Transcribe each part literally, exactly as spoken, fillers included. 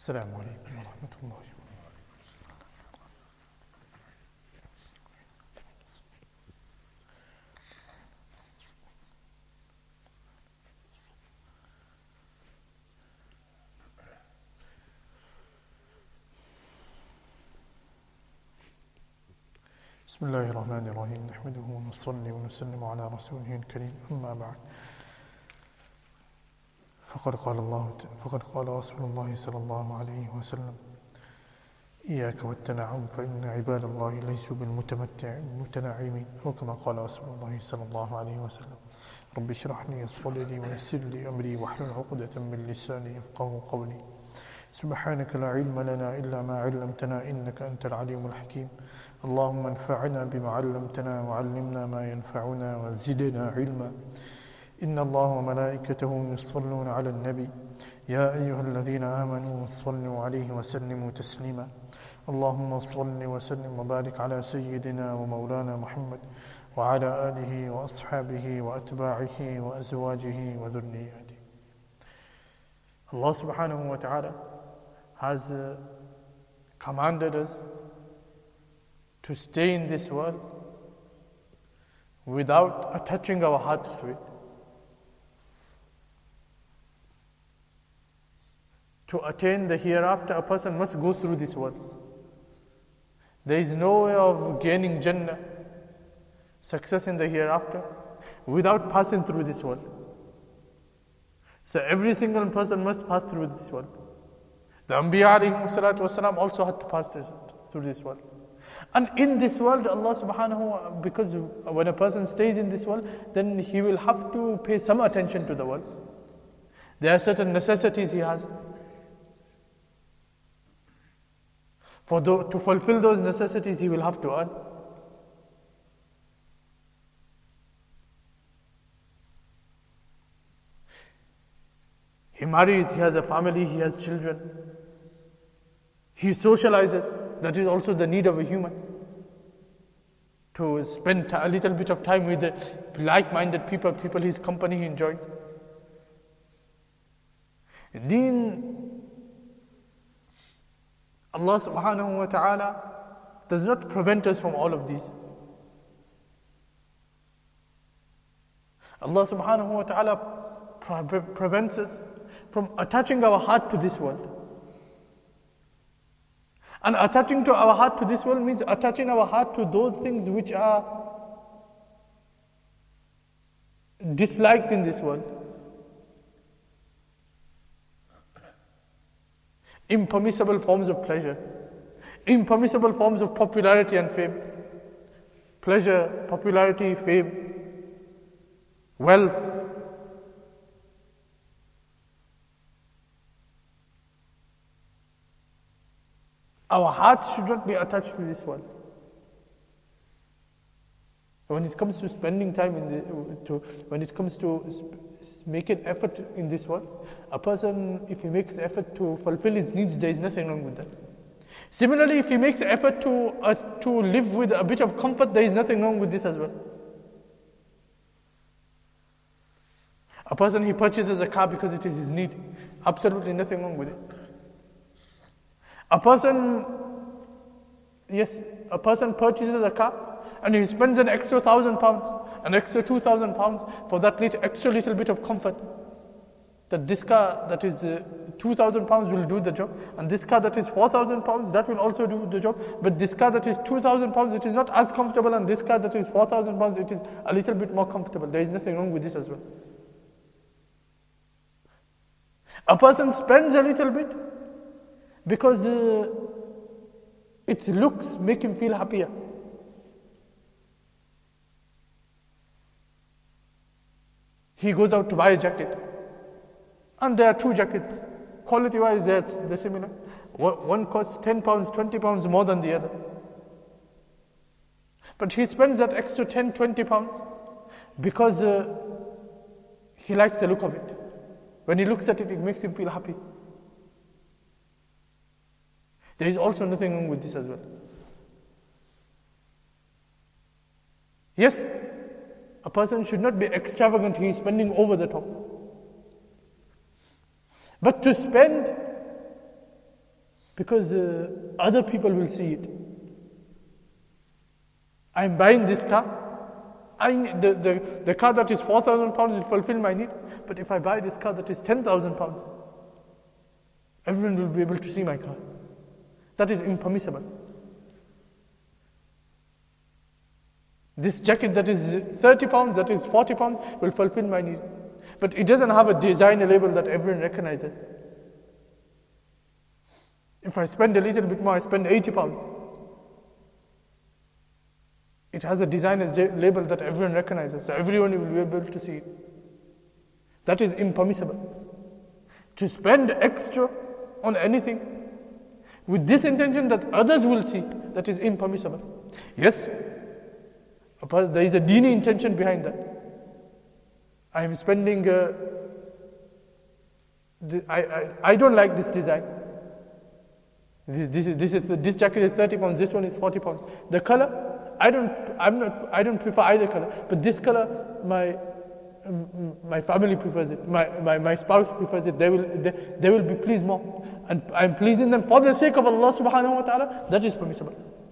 السلام عليكم ورحمة الله وبركاته. بسم الله الرحمن الرحيم، نحمده ونصلي ونسلم على رسوله الكريم، أما بعد، فقد قال الله فقد قال رسول الله صلى الله عليه وسلم: إياك والتنعم فإن عباد الله ليسوا بالمتمتع المتنعمين، أو كما قال رسول الله صلى الله عليه وسلم: رب اشرح لي صدري ويسر لي أمري واحلل عقدة من لساني يفقهوا قولي. سبحانك لا علم لنا إلا ما علمتنا إنك أنت العليم الحكيم. اللهم انفعنا بما علمتنا وعلمنا ما ينفعنا وزدنا علما. إن الله وملائكته يصلون على النبي يا أيها الذين آمنوا صلوا عليه وسلموا تسليما. اللهم صل وسلم وبارك على سيدنا ومولانا محمد وعلى آله وأصحابه وأتباعه وأزواجه وذرياته. Allah subhanahu wa ta'ala has uh, commanded us to stay in this world without attaching our hearts to it. To attain the hereafter, a person must go through this world. There is no way of gaining Jannah, success in the hereafter, without passing through this world. So every single person must pass through this world. The Anbiya alayhi salatu wasalam also had to pass this, through this world. And in this world, Allah subhanahu wa ta'ala, because when a person stays in this world, then he will have to pay some attention to the world. There are certain necessities he has. For the, to fulfill those necessities, he will have to earn. He marries, he has a family, he has children. He socializes. That is also the need of a human. To spend a little bit of time with the like-minded people, people his company he enjoys. Deen, Allah subhanahu wa ta'ala does not prevent us from all of these. Allah subhanahu wa ta'ala pre- prevents us from attaching our heart to this world. And attaching to our heart to this world means attaching our heart to those things which are disliked in this world. Impermissible forms of pleasure, impermissible forms of popularity and fame. Pleasure, popularity, fame, wealth. Our hearts should not be attached to this world. When it comes to spending time in the, to, when it comes to sp- making effort in this world, a person, if he makes effort to fulfill his needs, there is nothing wrong with that. Similarly, if he makes effort to uh, to live with a bit of comfort, there is nothing wrong with this as well. A person, he purchases a car because it is his need. Absolutely nothing wrong with it. A person, yes, a person purchases a car and he spends an extra thousand pounds, an extra two thousand pounds for that little, extra little bit of comfort. That this car that is uh, two thousand pounds will do the job, and this car that is four thousand pounds, that will also do the job. But this car that is two thousand pounds, it is not as comfortable, and this car that is four thousand pounds, it is a little bit more comfortable. There is nothing wrong with this as well. A person spends a little bit because uh, its looks make him feel happier. He goes out to buy a jacket, and there are two jackets. Quality-wise, they're, they're similar. One costs ten pounds, twenty pounds more than the other. But he spends that extra ten, twenty pounds because uh, he likes the look of it. When he looks at it, it makes him feel happy. There is also nothing wrong with this as well. Yes, a person should not be extravagant, he is spending over the top. But to spend Because uh, other people will see it. I'm buying this car. I need, the, the, the car that is four thousand pounds will fulfill my need. But if I buy this car that is ten thousand pounds, everyone will be able to see my car. That is impermissible. This jacket that is thirty pounds, that is forty pounds, will fulfill my need. But it doesn't have a designer label that everyone recognizes. If I spend a little bit more, I spend eighty pounds. It has a designer's label that everyone recognizes, so everyone will be able to see it. That is impermissible. To spend extra on anything with this intention that others will see, that is impermissible. Yes, there is a dini intention behind that. I am spending, uh, the, I, I, I don't like this design. This, this, this, is, this jacket is thirty pounds, this one is forty pounds. The color, I don't, I'm not, I don't prefer either color, but this color, my my family prefers it, my, my, my spouse prefers it, they will, they, they will be pleased more. And I'm pleasing them for the sake of Allah subhanahu wa ta'ala, that is permissible.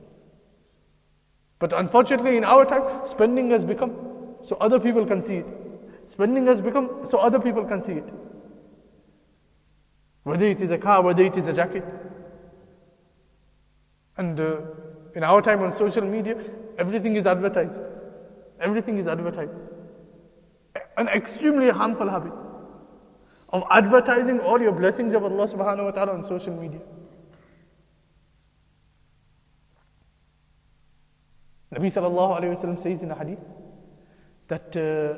But unfortunately in our time, spending has become so other people can see it. Spending has become so other people can see it. Whether it is a car, whether it is a jacket. And uh, in our time on social media, everything is advertised. Everything is advertised. An extremely harmful habit of advertising all your blessings of Allah subhanahu wa ta'ala on social media. Nabi sallallahu alayhi wa sallam says in a hadith that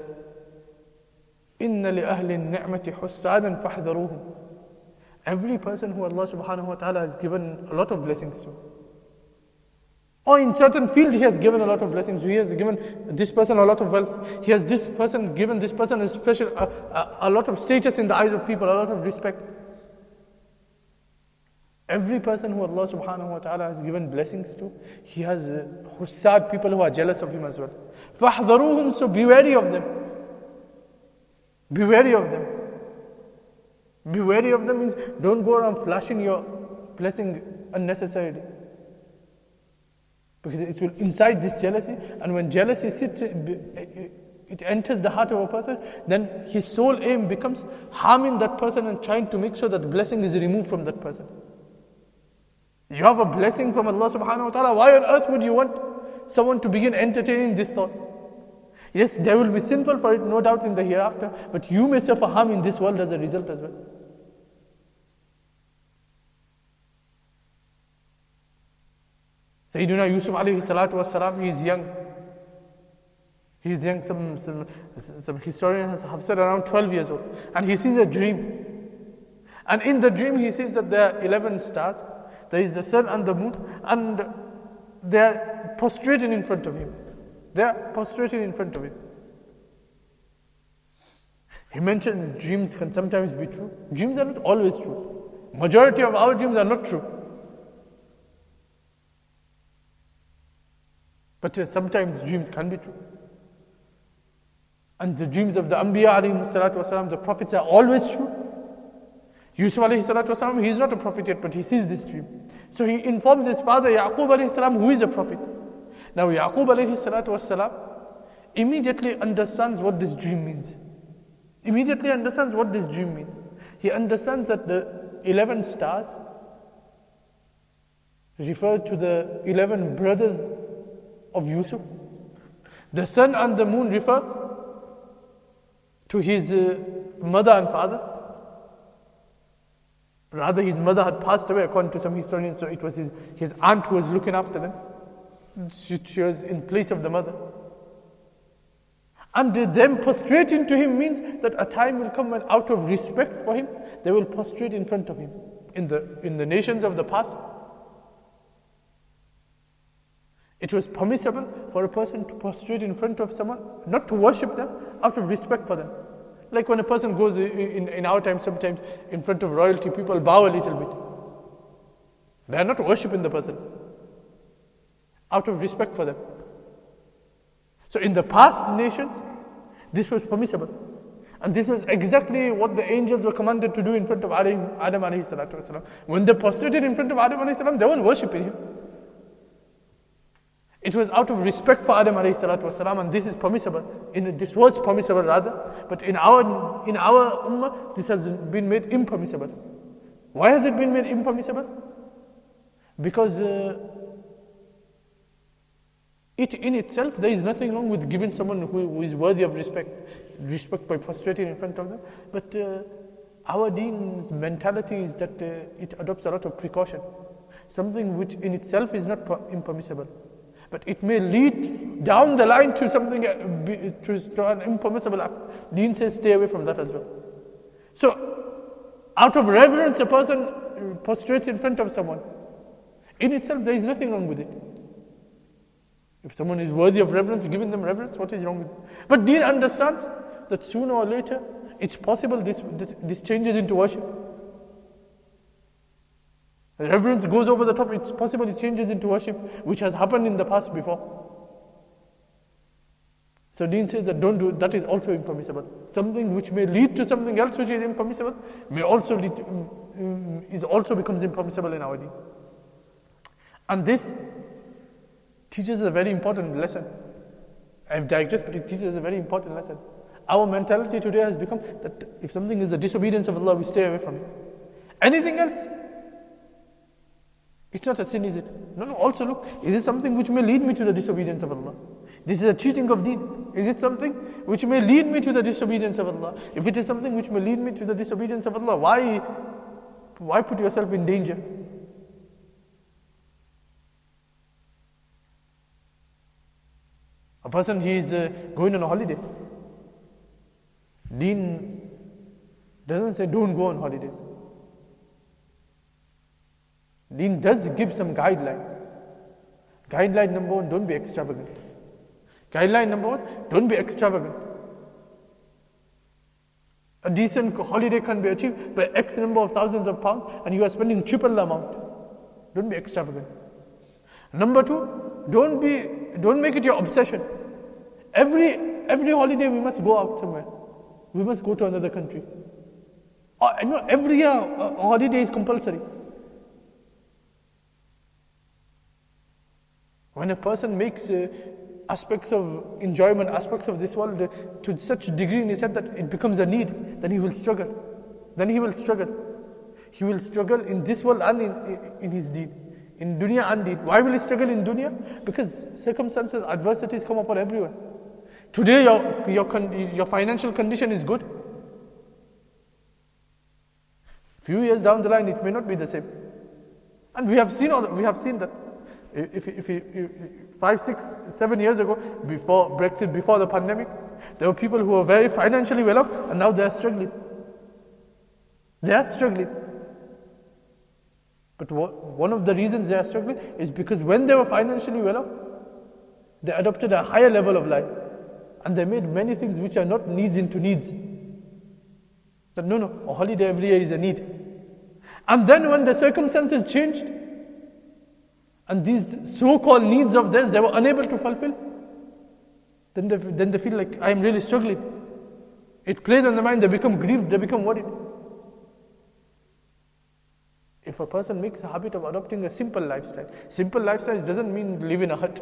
إِنَّ لِأَهْلِ النِّعْمَةِ حُسَّادًا فَاحْذَرُوهُمْ. Every person who Allah subhanahu wa ta'ala has given a lot of blessings to, or in certain field he has given a lot of blessings, he has given this person a lot of wealth, he has this person given this person a special, a, a, a lot of status in the eyes of people, a lot of respect. Every person who Allah subhanahu wa ta'ala has given blessings to, he has uh, hussad, people who are jealous of him as well. فَاحْذَرُوهُمْ. So be wary of them. Be wary of them. Be wary of them means don't go around flashing your blessing unnecessarily. Because it will incite this jealousy, and when jealousy sits, it enters the heart of a person, then his sole aim becomes harming that person and trying to make sure that the blessing is removed from that person. You have a blessing from Allah subhanahu wa ta'ala, why on earth would you want someone to begin entertaining this thought? Yes, there will be sinful for it, no doubt, in the hereafter, but you may suffer harm in this world as a result as well. Sayyidina Yusuf alayhi salatu was salam, he is young. He is young, some, some, some historians have said around twelve years old. And he sees a dream. And in the dream he sees that there are eleven stars, there is the sun and the moon, and they are prostrated in front of him. They are prostrated in front of him. He mentioned dreams can sometimes be true. Dreams are not always true. Majority of our dreams are not true. But uh, sometimes dreams can be true. And the dreams of the Anbiya alayhi salatu wasalam, the prophets, are always true. Yusuf alayhi salatu wasalam, he is not a prophet yet, but he sees this dream. So he informs his father Yaqub alayhi salam, who is a prophet. Now Yaqub alayhi salatu wasalam immediately understands what this dream means. Immediately understands what this dream means. He understands that the eleven stars refer to the eleven brothers of Yusuf. The sun and the moon refer to his uh, mother and father. Rather, his mother had passed away, according to some historians, so it was his, his aunt who was looking after them. She, she was in place of the mother. And them prostrating to him means that a time will come when, out of respect for him, they will prostrate in front of him. In the, in the nations of the past, it was permissible for a person to prostrate in front of someone, not to worship them, out of respect for them. Like when a person goes in, in our time, sometimes in front of royalty, people bow a little bit. They are not worshipping the person, out of respect for them. So in the past nations, this was permissible. And this was exactly what the angels were commanded to do in front of Adam alayhi salatu wasalam. When they prostrated in front of Adam alayhi salam, they weren't worshipping him. It was out of respect for Adam alayhi salatu wasalam, and this is permissible. In this was permissible rather, but in our in our ummah, this has been made impermissible. Why has it been made impermissible? Because uh, it in itself, there is nothing wrong with giving someone who, who is worthy of respect, respect by prostrating in front of them. But uh, our deen's mentality is that uh, it adopts a lot of precaution. Something which in itself is not per- impermissible. But it may lead down the line to something, uh, be, to, to an impermissible act. Deen says stay away from that as well. So, out of reverence, a person prostrates in front of someone. In itself, there is nothing wrong with it. If someone is worthy of reverence, giving them reverence, what is wrong with it? But Deen understands that sooner or later, it's possible this, this, this changes into worship. Reverence goes over the top, it's possible it changes into worship, which has happened in the past before. So Deen says that don't do it, that is also impermissible. Something which may lead to something else which is impermissible, may also lead to, um, um, is also becomes impermissible in our Deen. And this teaches a very important lesson. I've digressed, but it teaches a very important lesson. Our mentality today has become that if something is the disobedience of Allah, we stay away from it. Anything else, it's not a sin, is it? No, no, also look, is it something which may lead me to the disobedience of Allah? This is a cheating of Deen. Is it something which may lead me to the disobedience of Allah? If it is something which may lead me to the disobedience of Allah, why, why put yourself in danger? A person, he is uh, going on a holiday. Deen doesn't say don't go on holidays. Deen does give some guidelines. Guideline number one, don't be extravagant. Guideline number one, don't be extravagant. A decent holiday can be achieved by X number of thousands of pounds and you are spending triple the amount. Don't be extravagant. Number two, don't be, don't make it your obsession. Every, every holiday we must go out somewhere. We must go to another country. Uh, you know, every year a holiday is compulsory. When a person makes uh, aspects of enjoyment, aspects of this world uh, to such a degree in his head that it becomes a need, then he will struggle. Then he will struggle. He will struggle in this world and in, in his deed. In dunya and deed. Why will he struggle in dunya? Because circumstances, adversities come upon everyone. Today your, your, con- your financial condition is good. Few years down the line it may not be the same. And we have seen all, we have seen that. If, if, if, if five, six, seven years ago, before Brexit, before the pandemic, there were people who were very financially well off, and now they are struggling. They are struggling. But one of the reasons they are struggling is because when they were financially well off, they adopted a higher level of life, and they made many things which are not needs into needs. That no, no, a holiday every year is a need. And then when the circumstances changed, and these so-called needs of theirs, they were unable to fulfill, then they, then they feel like, I am really struggling. It plays on the mind, they become grieved, they become worried. If a person makes a habit of adopting a simple lifestyle, simple lifestyle doesn't mean live in a hut.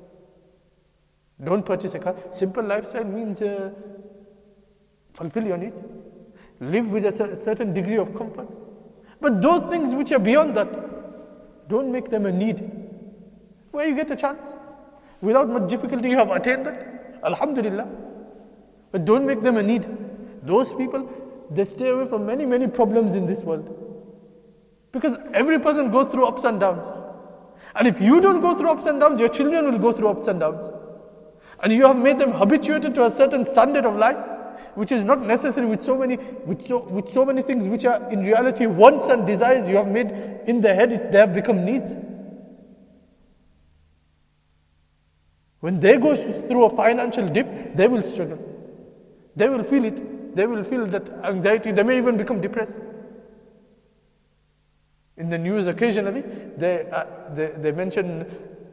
Don't purchase a car. Simple lifestyle means uh, fulfill your needs. Live with a certain degree of comfort. But those things which are beyond that, don't make them a need. Where you get a chance. Without much difficulty you have attained that. Alhamdulillah. But don't make them a need. Those people, they stay away from many, many problems in this world. Because every person goes through ups and downs. And if you don't go through ups and downs, your children will go through ups and downs. And you have made them habituated to a certain standard of life, which is not necessary with so many with so with so many things which are in reality wants and desires you have made in their head, they have become needs. When they go through a financial dip, they will struggle. They will feel it. They will feel that anxiety. They may even become depressed. In the news occasionally, they uh, they, they mention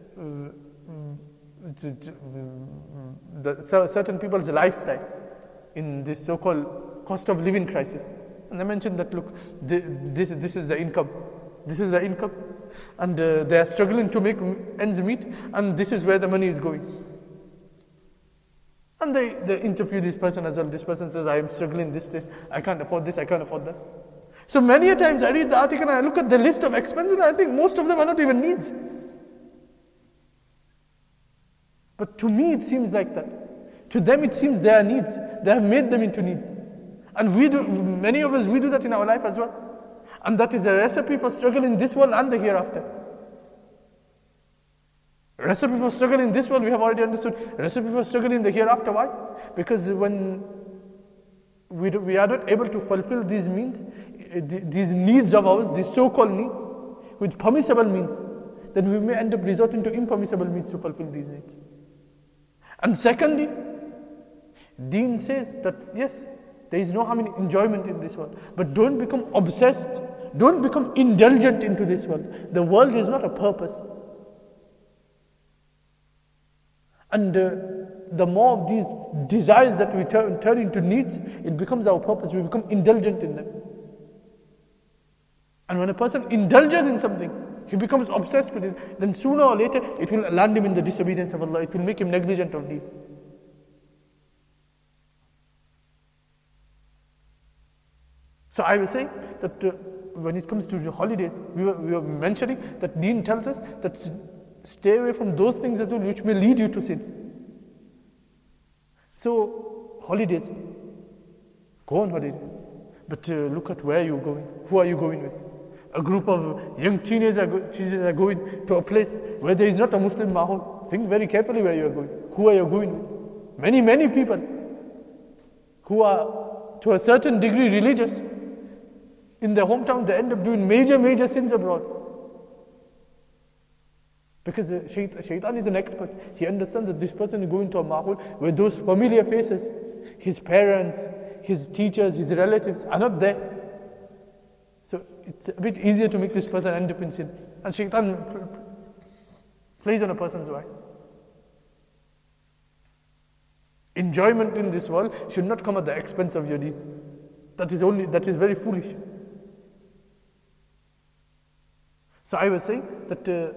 uh, the, certain people's lifestyle. in this so-called cost of living crisis. And I mentioned that, look, this, this is the income. This is the income. And uh, they are struggling to make ends meet, and this is where the money is going. And they, they interview this person as well. This person says, I am struggling this, this, I can't afford this, I can't afford that. So many a times I read the article and I look at the list of expenses and I think most of them are not even needs. But to me it seems like that. To them it seems they are needs. They have made them into needs. And we do, many of us, we do that in our life as well. And that is a recipe for struggle in this world and the hereafter. Recipe for struggle in this world, we have already understood. Recipe for struggle in the hereafter, why? Because when we, do, we are not able to fulfill these means, these needs of ours, these so-called needs, with permissible means, then we may end up resorting to impermissible means to fulfill these needs. And secondly, Deen says that yes, there is no harm in enjoyment in this world, but don't become obsessed, don't become indulgent into this world. The world is not a purpose. And uh, the more of these desires that we turn, turn into needs, it becomes our purpose. We become indulgent in them. And when a person indulges in something, he becomes obsessed with it, then sooner or later it will land him in the disobedience of Allah. It will make him negligent of deen. So I was saying that uh, when it comes to the holidays, we were, we were mentioning that Deen tells us that stay away from those things as well which may lead you to sin. So, holidays, go on holiday, but uh, look at where you're going. Who are you going with? A group of young teenagers are, go- teenagers are going to a place where there is not a Muslim mahal. Think very carefully where you are going. Who are you going with? Many, many people who are to a certain degree religious, in their hometown they end up doing major, major sins abroad. Because uh, Shaitan is an expert. He understands that this person is going to a mahul where those familiar faces, his parents, his teachers, his relatives are not there. So it's a bit easier to make this person end up in sin. And Shaitan plays on a person's mind. Enjoyment in this world should not come at the expense of your deen. That is only, that is very foolish. So I was saying that uh,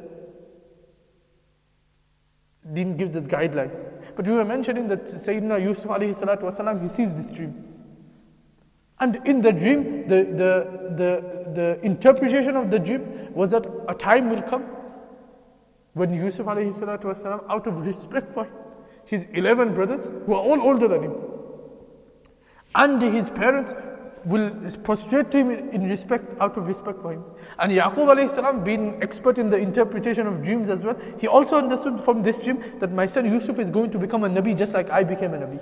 Deen gives us guidelines. But we were mentioning that Sayyidina Yusuf alayhi salatu wasalam, he sees this dream. And in the dream, the, the, the, the interpretation of the dream was that a time will come when Yusuf alayhi salatu wasalam, out of respect for his eleven brothers, who are all older than him, and his parents will prostrate to him in respect, out of respect for him. And Yaqub alayhi salam, being expert in the interpretation of dreams as well, he also understood from this dream that my son Yusuf is going to become a Nabi just like I became a Nabi.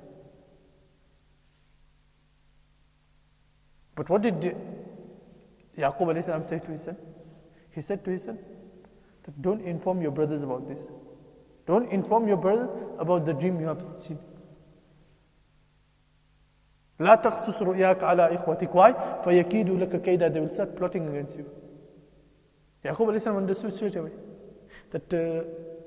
But what did Yaqub alayhi salam say to his son? He said to his son that don't inform your brothers about this. Don't inform your brothers about the dream you have seen. لا تقصص رؤياك على إخوتك. Why? فيكيدوا لك كيدا. They will start plotting against you. Yaqub alayhi salam understood straight away that uh,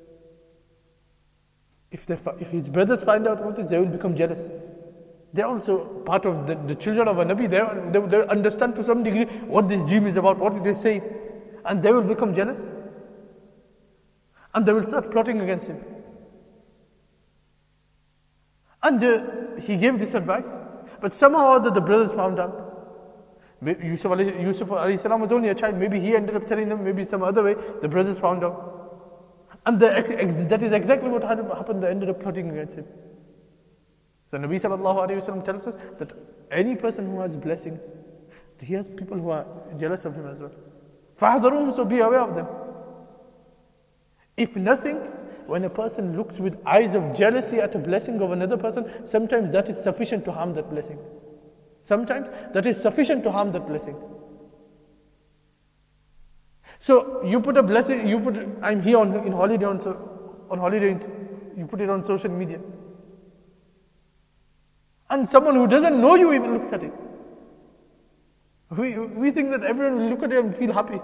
if, they, if his brothers find out about this, they will become jealous. They're also part of the, the children of a Nabi. They, they, they understand to some degree what this dream is about, what it is saying. And they will become jealous. And they will start plotting against him. And uh, he gave this advice. But somehow or other the brothers found out. Yusuf alayhi, Yusuf alayhi salam was only a child. Maybe he ended up telling them, maybe some other way. The brothers found out. And the, ex, that is exactly what happened. They ended up plotting against him. So Nabi sallallahu alayhi wa sallam tells us that any person who has blessings, he has people who are jealous of him as well. فَحْذَرُوهُمْ. So be aware of them. If nothing, when a person looks with eyes of jealousy at a blessing of another person, sometimes that is sufficient to harm that blessing. Sometimes that is sufficient to harm that blessing. So you put a blessing, you put, I'm here on, in holiday on, so, on holiday, you put it on social media. And someone who doesn't know you even looks at it. We, we think that everyone will look at it and feel happy.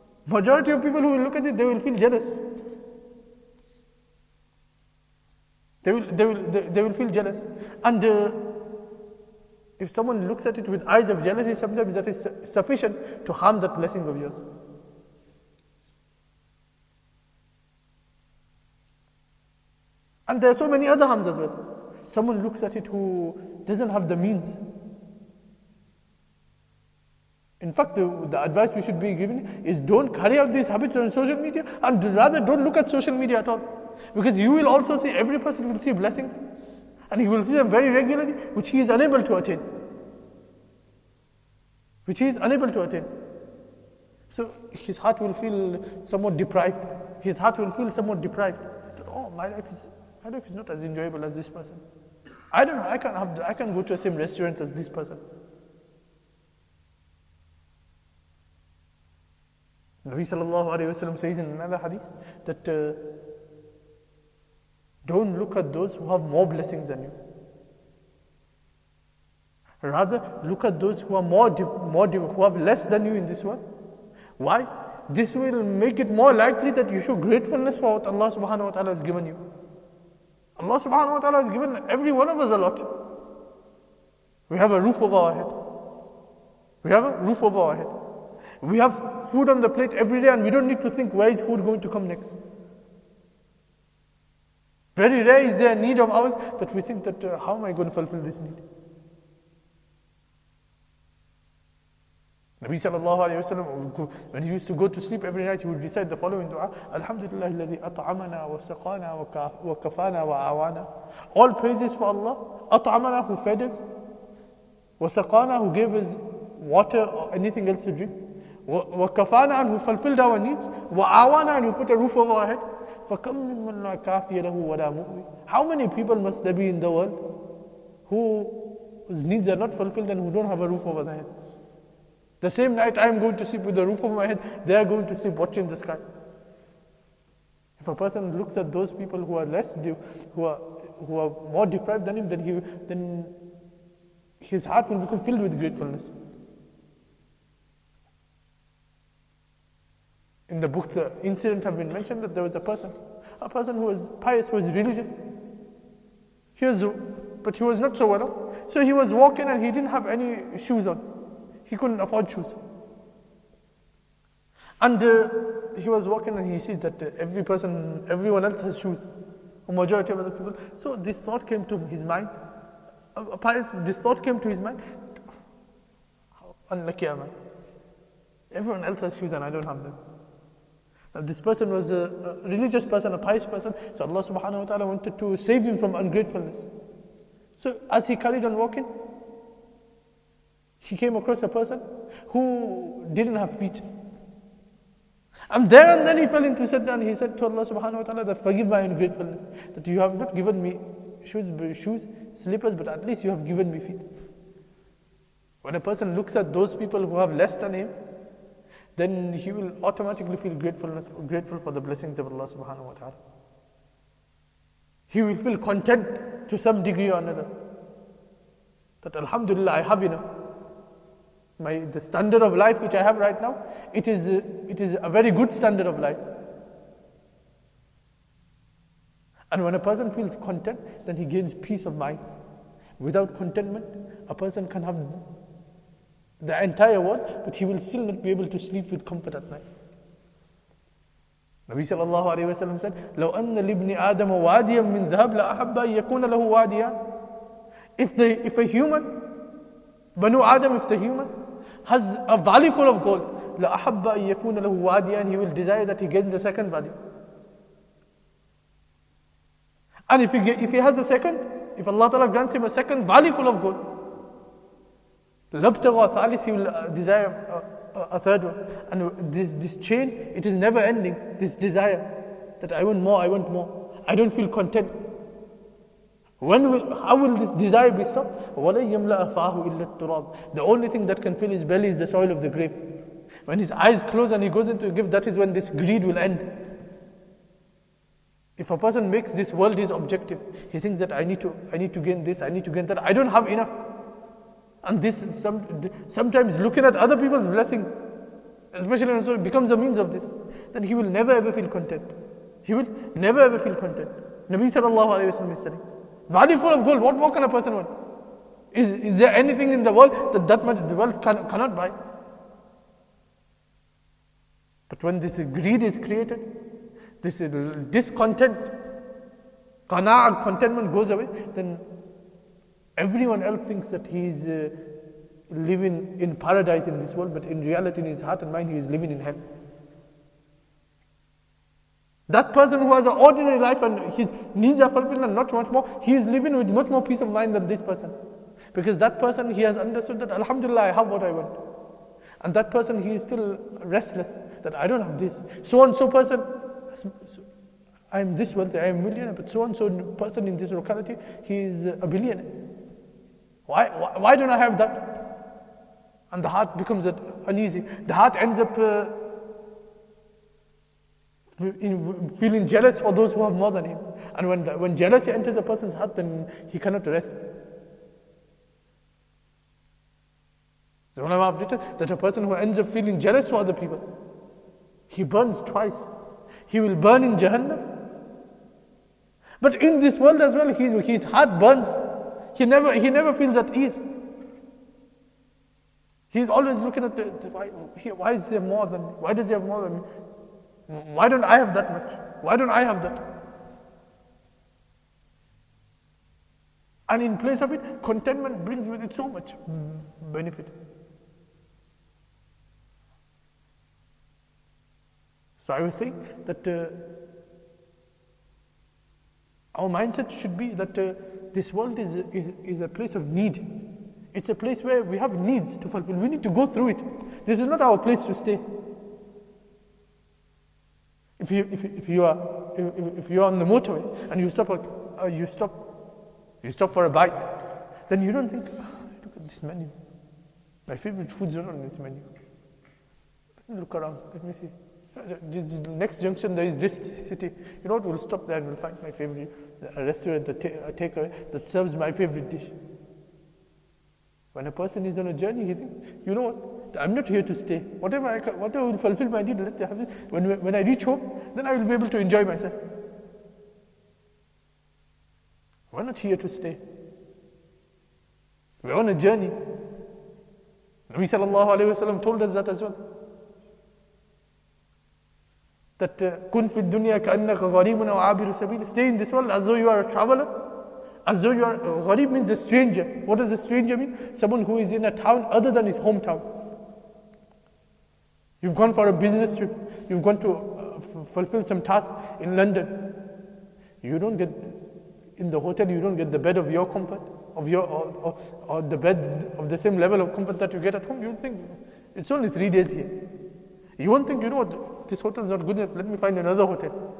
Majority of people who will look at it, they will feel jealous. They will, they will, they, they will feel jealous. And uh, if someone looks at it with eyes of jealousy, sometimes that is sufficient to harm that blessing of yours. And there are so many other harms as well. Someone looks at it who doesn't have the means. In fact, the, the advice we should be giving is don't carry out these habits on social media, and rather don't look at social media at all. Because you will also see, every person will see blessings, and he will see them very regularly, which he is unable to attain. Which he is unable to attain. So his heart will feel somewhat deprived. His heart will feel somewhat deprived. Oh, my life is my life is not as enjoyable as this person. I don't I can't have the, I can't go to the same restaurants as this person. Nabi sallallahu alayhi wa sallam says in another hadith that uh, don't look at those who have more blessings than you. Rather, look at those who are more, more who have less than you in this world. Why? This will make it more likely that you show gratefulness for what Allah subhanahu wa ta'ala has given you. Allah subhanahu wa ta'ala has given every one of us a lot. We have a roof over our head. We have a roof over our head. We have food on the plate every day, and we don't need to think where is food going to come next. Very rare is there a need of ours that we think that uh, how am I going to fulfill this need? Nabi sallallahu alayhi wa sallam, when he used to go to sleep every night, he would recite the following dua: Alhamdulillah alladhi at'amana wa saqana wa kafana wa awana. All praises for Allah. At'amana, who fed us. Wa saqana, who gave us water or anything else to drink. Wa kafana, and who fulfilled our needs. Wa awana, and who put a roof over our head. فَكَمْ مِمَّنْ لَا كَافِيَ لَهُ وَلَا مُؤْوِي. How many people must there be in the world whose needs are not fulfilled and who don't have a roof over their head? The same night I am going to sleep with a roof over my head, they are going to sleep watching the sky. If a person looks at those people who are less, who are who are more deprived than him, then he then his heart will become filled with gratefulness. In the book, the incident have been mentioned that there was a person, a person who was pious, who was religious. He was, but he was not so well off. So he was walking and he didn't have any shoes on. He couldn't afford shoes. And uh, he was walking and he sees that uh, every person, everyone else has shoes. A majority of other people. So this thought came to his mind. A pious, this thought came to his mind. How unlucky am I? Everyone else has shoes and I don't have them. Now this person was a, a religious person, a pious person, so Allah subhanahu wa ta'ala wanted to save him from ungratefulness. So as he carried on walking, he came across a person who didn't have feet. And there and then he fell into sajda and he said to Allah subhanahu wa ta'ala that forgive my ungratefulness, that you have not given me shoes, shoes, slippers, but at least you have given me feet. When a person looks at those people who have less than him, then he will automatically feel gratefulness, grateful for the blessings of Allah subhanahu wa ta'ala. He will feel content to some degree or another. That alhamdulillah, I have enough. My, the standard of life which I have right now, it is, a, it is a very good standard of life. And when a person feels content, then he gains peace of mind. Without contentment, a person can have the entire world, but he will still not be able to sleep with comfort at night. Nabi sallallahu alayhi wa sallam said, لَوْ أَنَّ لِبْنِ آدَمَ وَادِيًا مِّن ذَهَبْ لَأَحَبَّ أَن يَكُونَ لَهُ وَادِيًا. If the if a human, Banu Adam, if the human has a valley full of gold, لَأَحَبَّ أَن يَكُونَ لَهُ وَادِيًا, he will desire that he gains a second valley. And if he if he has a second, if Allah Ta'ala grants him a second valley full of gold, لَبْتَغَى ثَالِث, he will desire a, a, a third one. And this, this chain, it is never ending, this desire, that I want more, I want more. I don't feel content. When will, how will this desire be stopped? وَلَن يَمْلَأَ فَاهُ إِلَّا التُّرَابِ. The only thing that can fill his belly is the soil of the grave. When his eyes close and he goes into a gift, that is when this greed will end. If a person makes this world his objective, he thinks that I need to, I need to gain this, I need to gain that, I don't have enough. And this some, sometimes looking at other people's blessings, especially when it becomes a means of this, then he will never ever feel content. He will never ever feel content. Nabi sallallahu alayhi wa sallam is telling. Valley full of gold, what more can a person want? Is, is there anything in the world that that much the world can, cannot buy? But when this greed is created, this discontent, qana'ah, contentment goes away, then everyone else thinks that he is uh, living in paradise in this world, but in reality, in his heart and mind, he is living in hell. That person who has an ordinary life and his needs are fulfilled and not much more, he is living with much more peace of mind than this person. Because that person, he has understood that, Alhamdulillah, I have what I want. And that person, he is still restless, that I don't have this. So and so person, I am this wealthy, I am a millionaire, but so and so person in this locality, he is a billionaire. Why, why, why don't I have that? And the heart becomes uneasy. The heart ends up uh, in feeling jealous for those who have more than him. And when, the, when jealousy enters a person's heart, then he cannot rest. The ulama have written that a person who ends up feeling jealous for other people, he burns twice. He will burn in Jahannam. But in this world as well, his, his heart burns. He never, he never feels at ease. He's always looking at the, the why, he, why is there more than me? Why does he have more than me? Why don't I have that much? Why don't I have that? And in place of it, contentment brings with it so much benefit. So I was saying that uh, our mindset should be that uh, this world is, is, is a place of need. It's a place where we have needs to fulfill. We need to go through it. This is not our place to stay. If you if, if you are if, if you are on the motorway and you stop uh, you stop you stop for a bite, then you don't think, oh, look at this menu. My favorite foods are on this menu. Let me look around. Let me see. This next junction there is this city. You know what? We'll stop there and we'll find my favorite a restaurant, a takeaway that serves my favorite dish. When a person is on a journey, he thinks, you know what? I'm not here to stay. Whatever I can, whatever will fulfill my need, let me have it. When when I reach home, then I will be able to enjoy myself. We're not here to stay. We're on a journey. Nabi sallallahu alayhi wa sallam told us that as well. That kun fi dunya ka'annaka gharibun aw abiru sabil. Stay in this world as though you are a traveler. As though you are, gharib means a stranger. What does a stranger mean? Someone who is in a town other than his hometown. You've gone for a business trip. You've gone to uh, f- fulfill some task in London. You don't get, in the hotel, you don't get the bed of your comfort, of your, or, or, or the bed of the same level of comfort that you get at home. You think, it's only three days here. You won't think, you know what, this hotel is not good enough, let me find another hotel.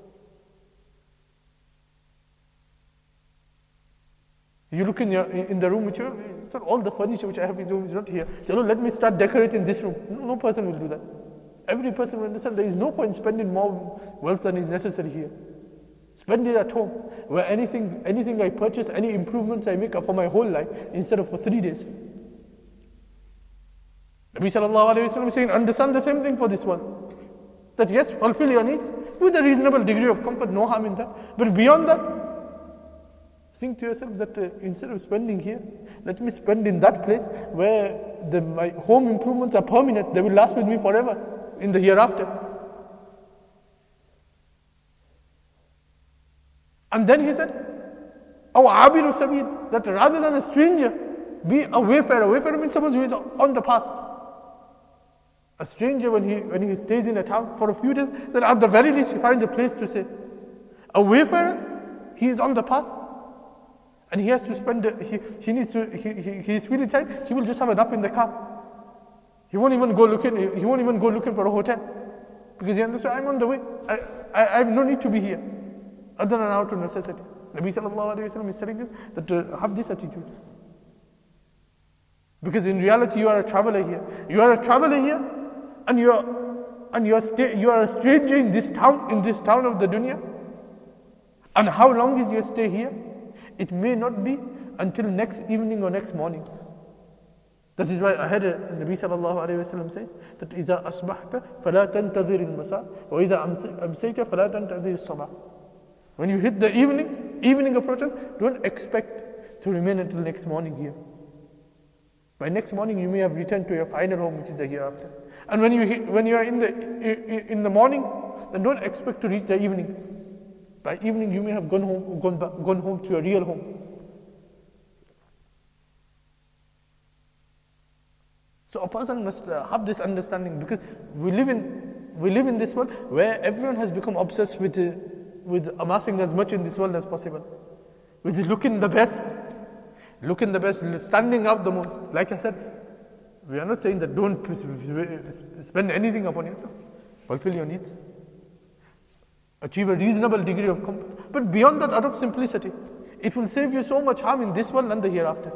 You look in your in the room which you it's not all the furniture which I have in this room is not here. So let me start decorating this room. No, no person will do that. Every person will understand there is no point spending more wealth than is necessary here. Spend it at home, where anything anything I purchase, any improvements I make are for my whole life instead of for three days. Nabi sallallahu alayhi wa sallam is saying, understand the same thing for this one. That yes, fulfill your needs with a reasonable degree of comfort, no harm in that. But beyond that, think to yourself that uh, instead of spending here, let me spend in that place where the, my home improvements are permanent. They will last with me forever in the hereafter. And then he said, "Oh, abiru sabil," that rather than a stranger, be a wayfarer. Wayfarer means someone who is on the path. A stranger, when he when he stays in a town for a few days, then at the very least he finds a place to stay. A wayfarer, he is on the path. And he has to spend, he, he needs to, he, he, he's feeling tired, he will just have a nap in the car. He won't even go looking, he won't even go looking for a hotel. Because he understands, I'm on the way. I, I, I have no need to be here. Other than out of necessity. Nabi sallallahu alayhi wa sallam is telling us that uh, have this attitude. Because in reality you are a traveler here. You are a traveler here, and you are, and you are, sta- you are a stranger in this town, in this town of the dunya. And how long is your stay here? It may not be until next evening or next morning. That is why I heard Nabi sallallahu alayhi wa sallam say that إِذَا أَصْبَحْتَ فَلَا تَنْتَظِرِ الْمَسَاءَ وَإِذَا أَمْسَيْتَ فَلَا تَنْتَظِرِ الصَّبَاحَ. When you hit the evening, evening approaches, don't expect to remain until next morning here. By next morning, you may have returned to your final home, which is the hereafter. And when you when you are in the in the morning, then don't expect to reach the evening. By evening, you may have gone home, gone back, gone home to your real home. So a person must uh, have this understanding, because we live in we live in this world where everyone has become obsessed with uh, with amassing as much in this world as possible, with looking the best, looking the best, standing out the most. Like I said, we are not saying that don't spend anything upon yourself. Fulfill your needs. Achieve a reasonable degree of comfort. But beyond that, adopt simplicity. It will save you so much harm in this world and the hereafter.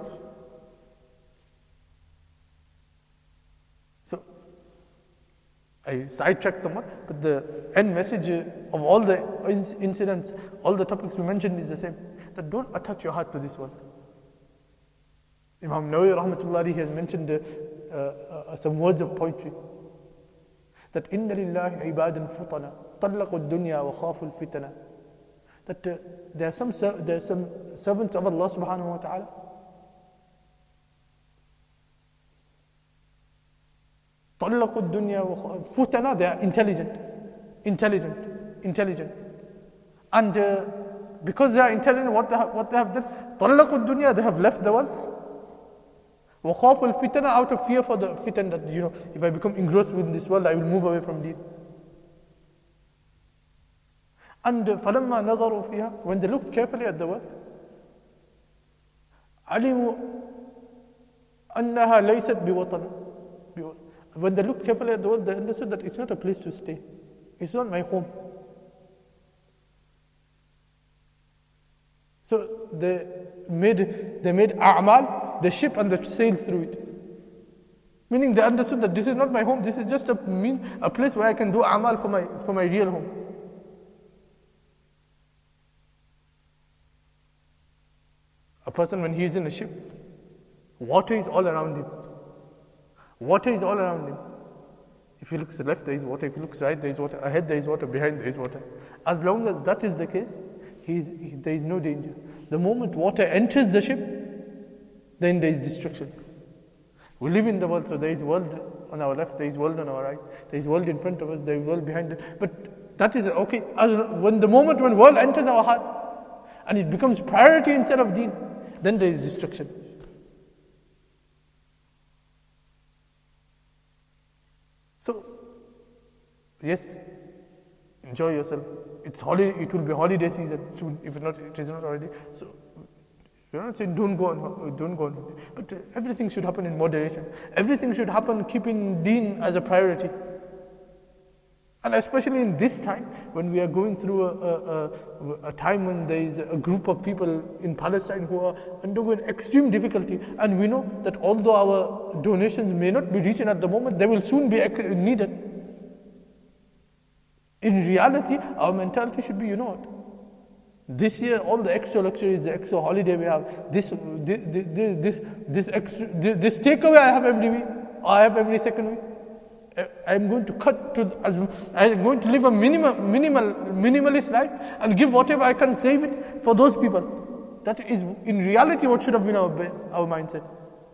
So, I sidetracked somewhat, but the end message of all the incidents, all the topics we mentioned is the same. That don't attach your heart to this world. Imam Nawawi rahmatullahi has mentioned uh, uh, some words of poetry. That inna lillahi ibadan futana, tallaqu ad-dunya wa khafu al-fitana. That uh, there are some there are some servants of Allah subhanahu wa ta'ala. Tallaqu ad-dunya wa khafu futana. They are intelligent, intelligent, intelligent, and uh, because they are intelligent, what they have, what they have done? Tallaqu ad-dunya. They have left the world. وَخَافُ الْفِتَنَ, out of fear for the fitan, that, you know, if I become engrossed with this world, I will move away from deen. And فَلَمَّا نَظَرُوا فِيهَا, when they looked carefully at the world, عَلِمُوا أَنَّهَا لَيْسَتْ بِوَطَنٍ. When they looked carefully at the world, they understood that it's not a place to stay. It's not my home. So they made they made a'mal, the ship, and they sailed through it. Meaning they understood that this is not my home, this is just a mean a place where I can do a'mal for my for my real home. A person, when he is in a ship, water is all around him. Water is all around him. If he looks left, there is water. If he looks right, there is water. Ahead, there is water. Behind, there is water. As long as that is the case, he is, he, there is no danger. The moment water enters the ship, then there is destruction. We live in the world, so there is world on our left, there is world on our right, there is world in front of us, there is world behind us. But that is okay. As when the moment when world enters our heart, and it becomes priority instead of deen, then there is destruction. So, yes, enjoy yourself. It's holiday. It will be holiday season soon, if not, it is not already. So, you're not saying don't go on, don't go on, but uh, everything should happen in moderation. Everything should happen keeping deen as a priority. And especially in this time, when we are going through a, a, a, a time when there is a group of people in Palestine who are undergoing extreme difficulty, and we know that although our donations may not be reaching at the moment, they will soon be needed. In reality, our mentality should be, you know what? This year, all the extra luxuries, the extra holiday we have, this this this this, this extra this, this takeaway I have every week, or I have every second week. I'm going to cut to, I'm going to live a minimal, minimal, minimalist life and give whatever I can save it for those people. That is, in reality, what should have been our our mindset.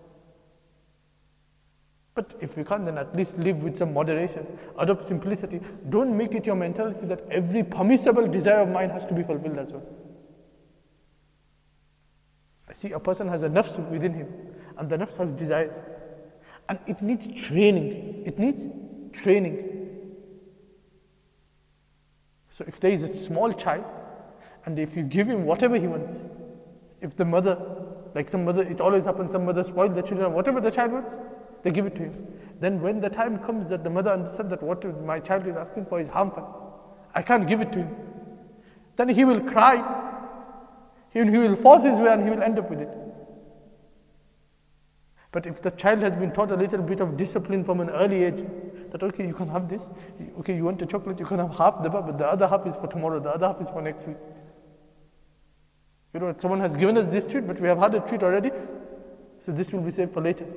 But if we can't, then at least live with some moderation, adopt simplicity. Don't make it your mentality that every permissible desire of mine has to be fulfilled as well. I see a person has a nafs within him, and the nafs has desires. And it needs training. It needs training. So if there is a small child, and if you give him whatever he wants, if the mother, like some mother, it always happens, some mother spoils the children, whatever the child wants, they give it to him. Then when the time comes that the mother understands that what my child is asking for is harmful, I can't give it to him, then he will cry, he will, he will force his way, and he will end up with it. But if the child has been taught a little bit of discipline from an early age, that okay, you can have this, okay, you want a chocolate, you can have half the bar, but the other half is for tomorrow, the other half is for next week. You know, someone has given us this treat, but we have had a treat already, so this will be saved for later.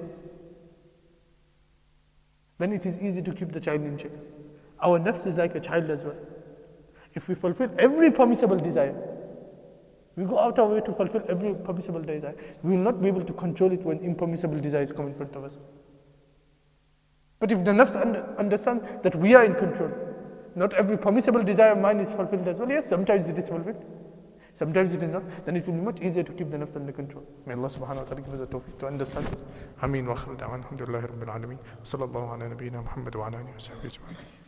Then it is easy to keep the child in check. Our nafs is like a child as well. If we fulfill every permissible desire, we go out our way to fulfill every permissible desire, we will not be able to control it when impermissible desires come in front of us. But if the nafs under, understands that we are in control, not every permissible desire of mine is fulfilled as well. Yes, sometimes it is fulfilled, sometimes it is not. Then it will be much easier to keep the nafs under control. May Allah subhanahu wa ta'ala give us the tawfiq to understand this. Ameen wa akhir da'wan. Alhamdulillahi rabbil alameen. Sallallahu ala nabiyyina Muhammad wa ala alihi wa sahbihi ajma'in.